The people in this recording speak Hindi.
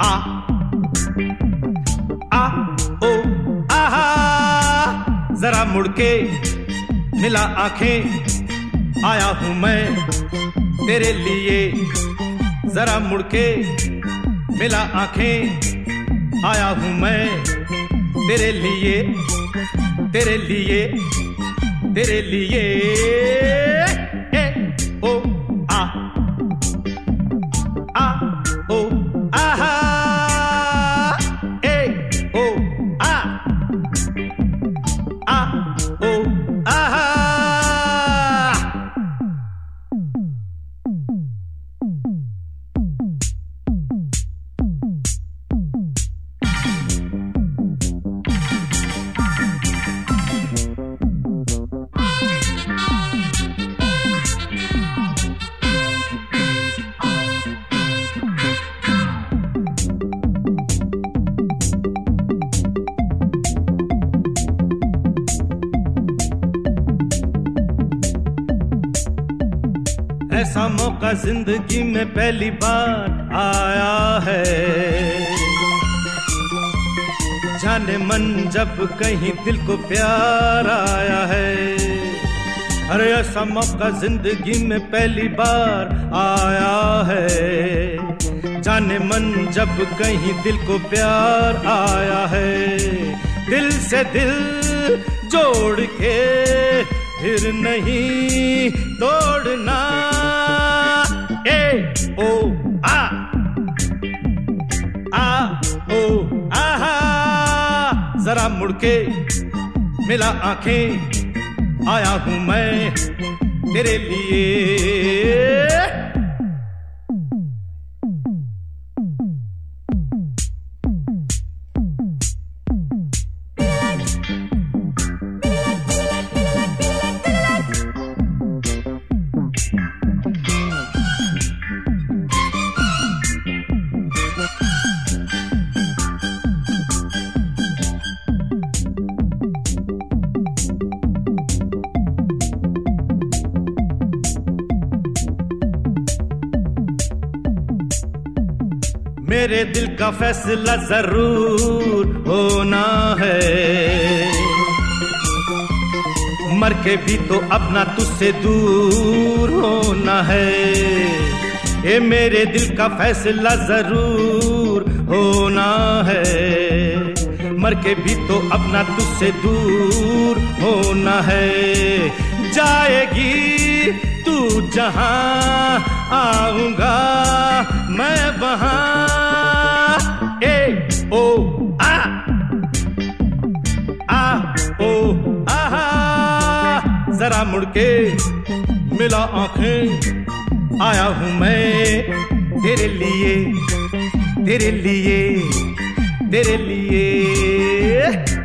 आ आ ओ आहा, जरा मुड़ के मिला आंखें, आया हूं मैं तेरे लिए। जरा मुड़ के मिला आंखें, आया हूं मैं तेरे लिए, तेरे लिए, तेरे लिए। ए ओ आ ओ आहा, ए ओ आ ओ आहा। ऐसा मौका जिंदगी में पहली बार आया है, जाने मन जब कहीं दिल को प्यार आया है। अरे ऐसा मौका जिंदगी में पहली बार आया है, जाने मन जब कहीं दिल को प्यार आया है। दिल से दिल जोड़ के फिर नहीं तोड़ना। ए ओ आ ओ आहा, जरा मुड़ के मिला आंखें, आया हूं मैं तेरे लिए। मेरे दिल का फैसला जरूर होना है, मर के भी तो अपना तुझसे दूर होना है। ये मेरे दिल का फैसला जरूर होना है, मर के भी तो अपना तुझसे दूर होना है। जाएगी तू जहां, आऊंगा मैं वहां। ए ओ आ ओ आहा, जरा मुड़ के मिला आंखें, आया हूं मैं तेरे लिए, तेरे लिए, तेरे लिए।